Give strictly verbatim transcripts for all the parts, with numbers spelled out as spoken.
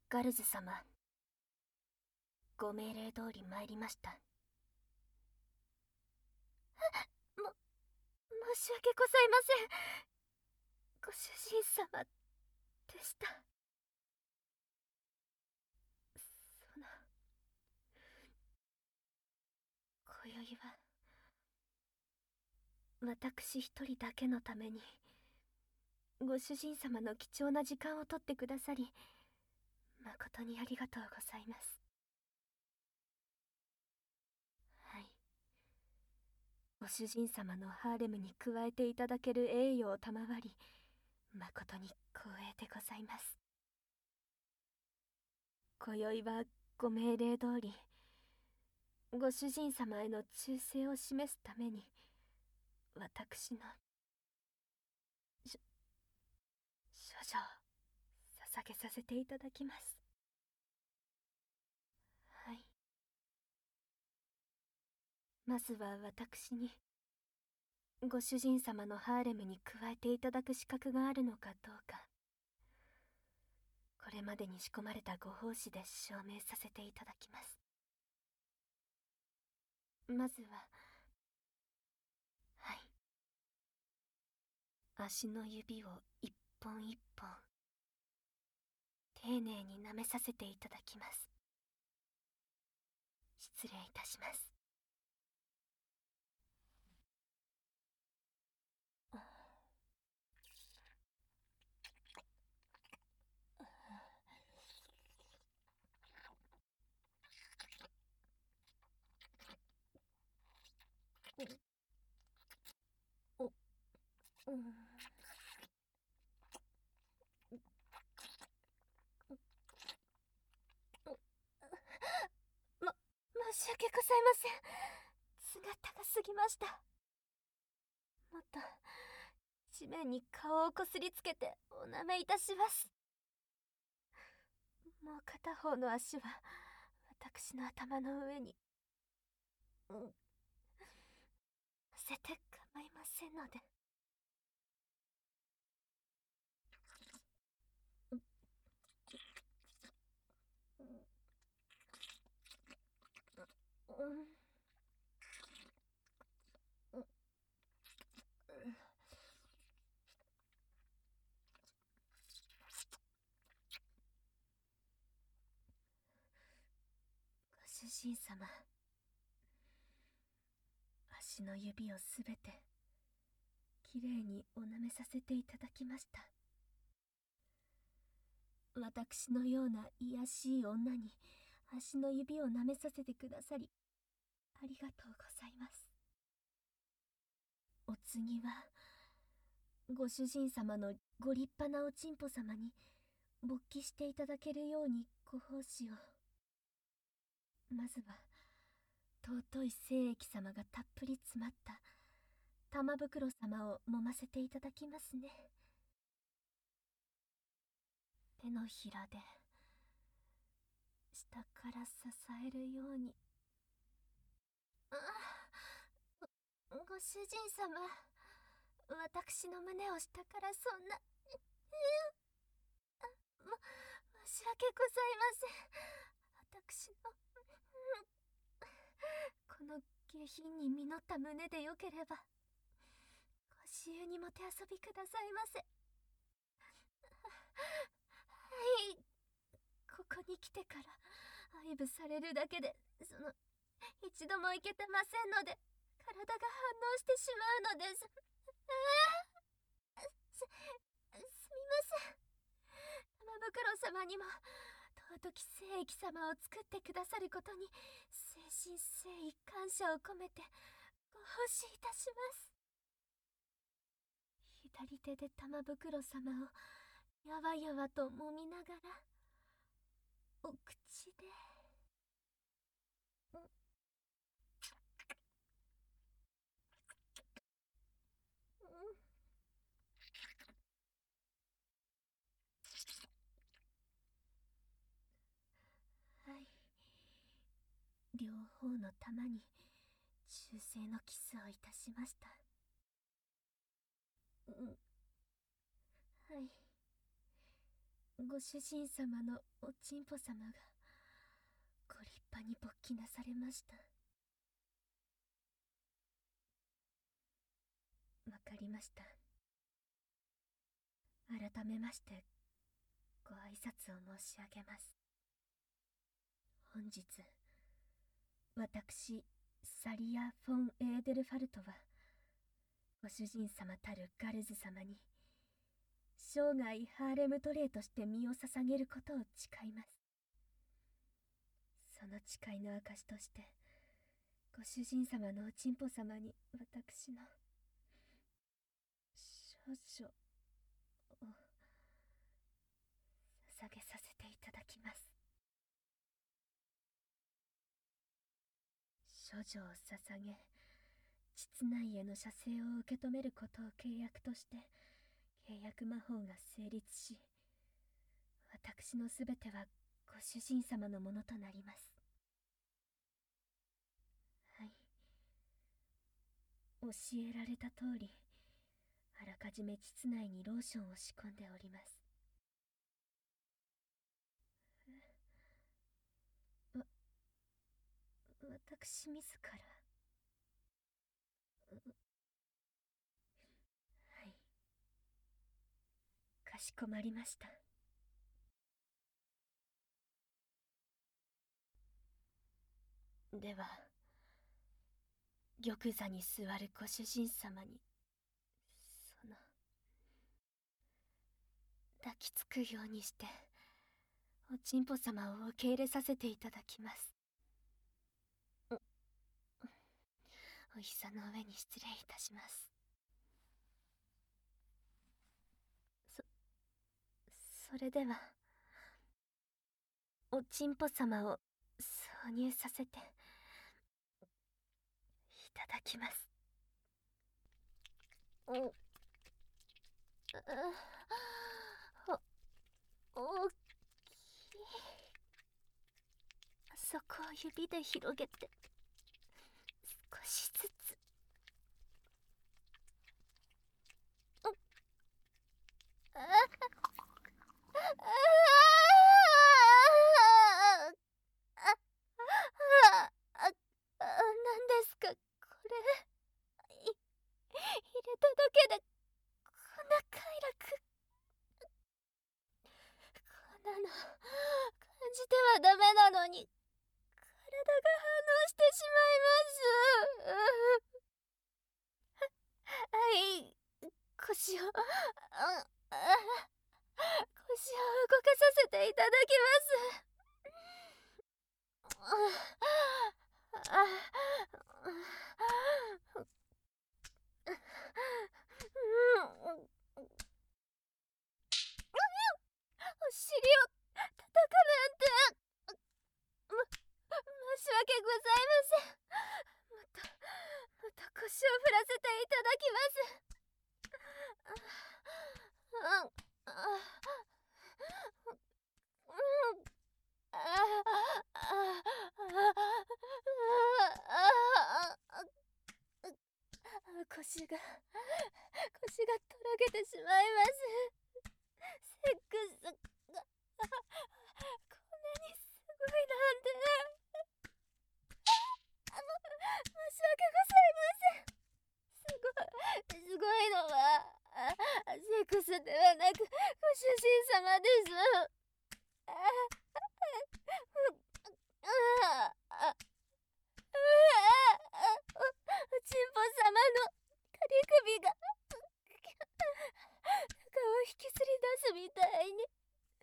ガルズ様、ご命令通り参りました。も、申し訳ございません。ご主人様でした。その、今宵は、私一人だけのために、ご主人様の貴重な時間をとってくださり、誠にありがとうございます。はい。ご主人様のハーレムに加えていただける栄誉を賜り、誠に光栄でございます。今宵はご命令通り、ご主人様への忠誠を示すために、私の、し、処女を捧げさせていただきます。はい。まずは私に、ご主人様のハーレムに加えていただく資格があるのかどうか、これまでに仕込まれたご奉仕で証明させていただきます。まずは、はい。足の指を一本一本、丁寧に舐めさせていただきます。失礼いたします。お、うん。ま、申し訳ございません。姿が過ぎました。もっと、地面に顔をこすりつけてお舐めいたします。もう片方の足は、私の頭の上に、うん、乗せて構いませんので。うん。ご主人様、足の指をすべてきれいにお舐めさせていただきました。私のような卑しい女に足の指を舐めさせてくださり、ありがとうございます。お次は、ご主人様のご立派なおちんぽ様に勃起していただけるようにご奉仕を。まずは、尊い精液様がたっぷり詰まった玉袋様を揉ませていただきますね。手のひらで下から支えるように。ああ、ご主人様、私の胸を下からそんな、も申し訳ございません。私のこの下品に実った胸でよければ、ご自由にもてあそびくださいませ。はい、ここに来てから愛撫されるだけで、その、一度もいけてませんので、体が反応してしまうのです。ああ、す、すみません。玉袋様にも、尊き精液様を作ってくださることに、誠心誠意感謝を込めて、ご奉仕いたします。左手で玉袋様を、やわやわと揉みながら、お口で、うん、うん、はい。両方の玉に忠誠のキスをいたしました。うん、はい。 ご主人様のおちんぽ様がご立派に勃起なされました。わかりました。改めましてご挨拶を申し上げます。本日私サリア・フォン・エーデルファルトはご主人様たるガルズ様に生涯ハーレム奴隷として身を捧げることを誓います。その誓いの証としてご主人様のおちんぽ様に私の少女を捧げさせていただきます。処女を捧げ、膣内への射精を受け止めることを契約として契約魔法が成立し、私のすべてはご主人様のものとなります。はい、教えられた通りあらかじめ膣内にローションを仕込んでおります。わ私自ら。はい、かしこまりました。では玉座に座るご主人様にその抱きつくようにしておちんぽ様を受け入れさせていただきます。お膝の上に失礼いたします。そそれではおちんぽ様を挿入させていただきます。おお大きい。そこを指で広げて少しずつ。ああ何ですかこれ。い入れただけでこんな快楽。こんなの感じてはダメなのに体が反応してしまいます。はい、腰をああ腰を動かさせていただきます。お尻を叩くなんて申し訳ございません。もっともっと腰を振らせていただきます。腰が腰がとろけてしまいます。セックスがこんなにすごいなんてあの申し訳ございません。すごいすごいのはセックスではなくご主人様です。あああおちんぽ様のカリ首が中を引きずり出すみたいに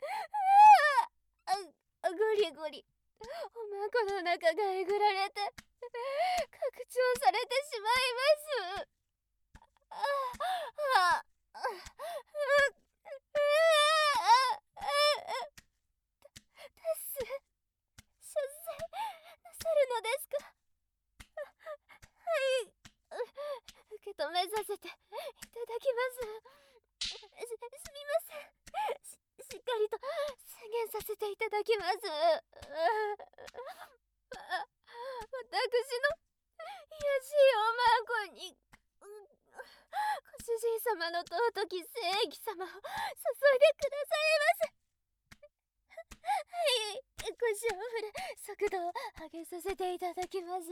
あゴリゴリおまんこの中がえぐられて拡張されてしまいます。あああタス射精なさるのですか。はい、受け止めさせていただきます。す、すみません。し、しっかりと宣言させていただきます。私の癒しいおまんこにご主人様の尊き聖液様を注いでくださいませ。 足を振れ、速度を上げさせていただきます。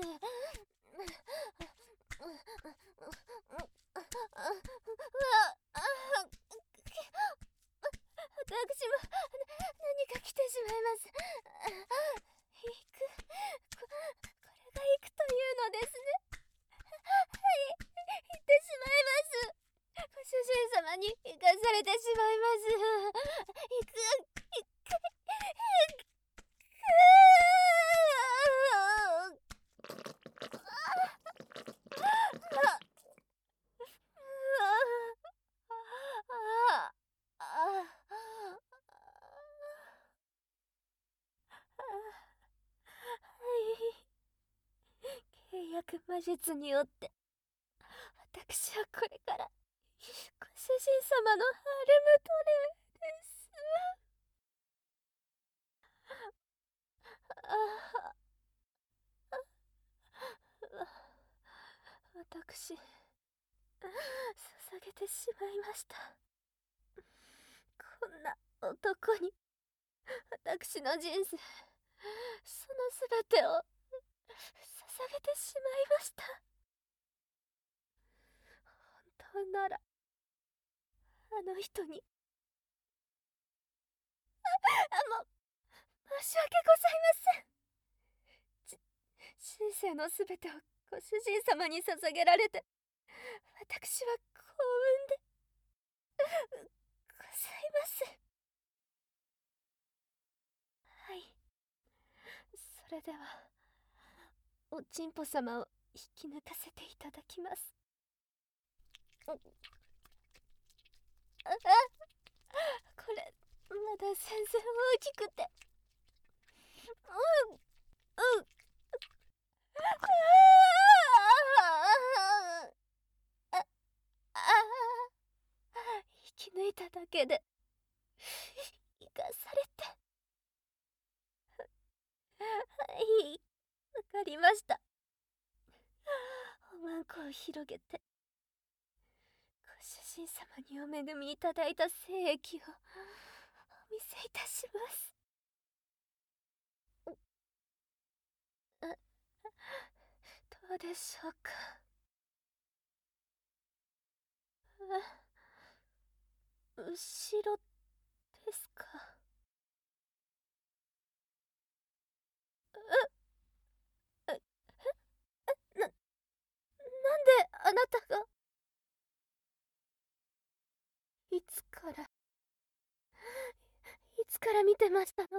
私も何か来てしまいます。行く、こ、これが行くというのですね。はい、行ってしまいます。ご主人様に行かされてしまいます。行く、行く、行く。契約魔術によって私はこれからご主人様のハーレムトレーです。ああ、私捧げてしまいました。こんな男に私の人生、そのすべてを捧げてしまいました。本当ならあの人にあも申し訳ございません。人生のすべてをご主人様に捧げられて私は幸運でございます。はい、それではおちんぽ様を引き抜かせていただきます。ああ、これまだ全然大きくて、うんうんあああ、引き抜いただけで生かされて。はい、わかりました。おまんこを広げてご主人様にお恵みいただいた精液をお見せいたします。あ、どうでしょうか。あ、後ろですか。え、え、え、な、なんであなたが。いつからいつから見てましたの。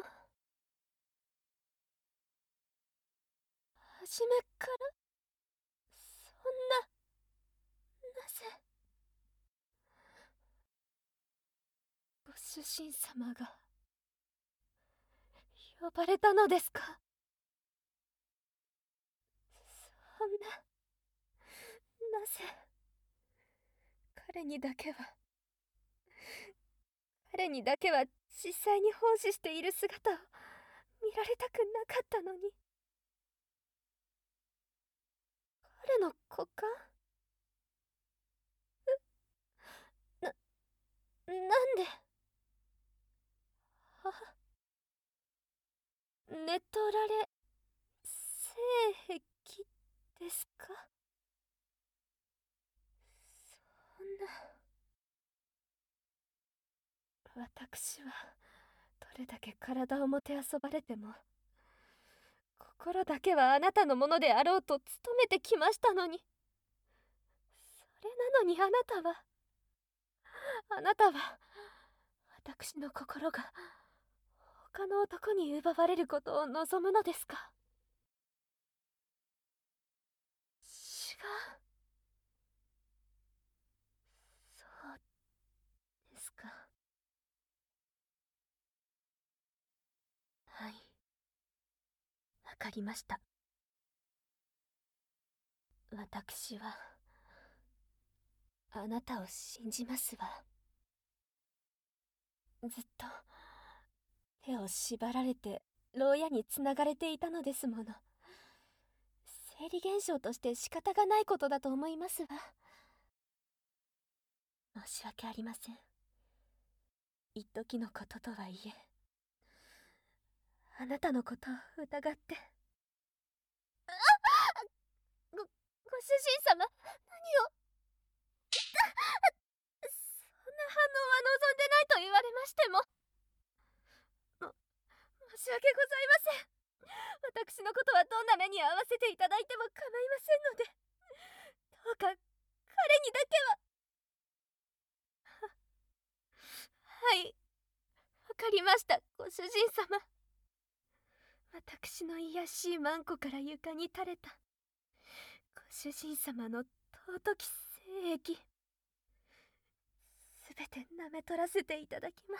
初めから。そんな、なぜご主人様が呼ばれたのですか。そんな、なぜ彼にだけは彼にだけは実際に奉仕している姿を見られたくなかったのに。彼の股間。な、なんで。あ、寝取られ性癖ですか。そんな。私はどれだけ体をもてあそばれても心だけはあなたのものであろうと努めてきましたのに。それなのにあなたはあなたは私の心が他の男に奪われることを望むのですか。違う。そうですか。はい、わかりました。私はあなたを信じますわ。ずっと手を縛られて牢屋につながれていたのですもの。生理現象として仕方がないことだと思いますわ。申し訳ありません。一時のこととはいえあなたのことを疑って。ご、ご主人様、何を。そんな反応は望んでないと言われましても。も、申し訳ございません。私のことはどんな目に遭わせていただいても構いませんので、どうか彼にだけは。はい、わかりました、ご主人様。私の卑しいマンコから床に垂れたご主人様の尊き精液、すべて舐め取らせていただきます。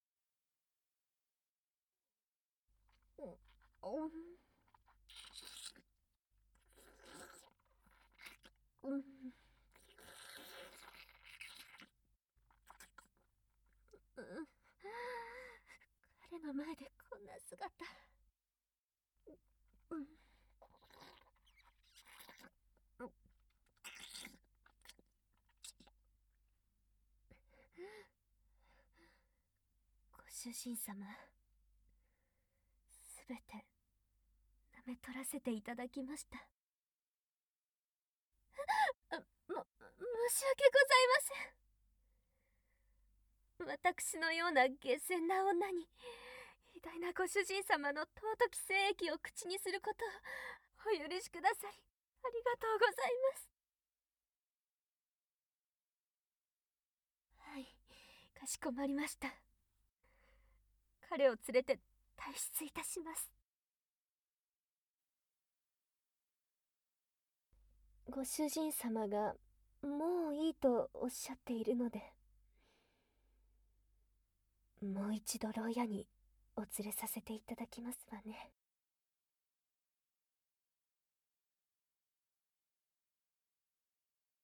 うん、うん、うん、彼の前でこんな姿。うん、ご主人様、すべて舐め取らせていただきました。あ、も、申し訳ございません。私のような下賤な女に偉大なご主人様の尊き精液を口にすることをお許しくださり、ありがとうございます。はい、かしこまりました。彼を連れて退出いたします。ご主人様がもういいとおっしゃっているので、もう一度牢屋にお連れさせていただきますわね。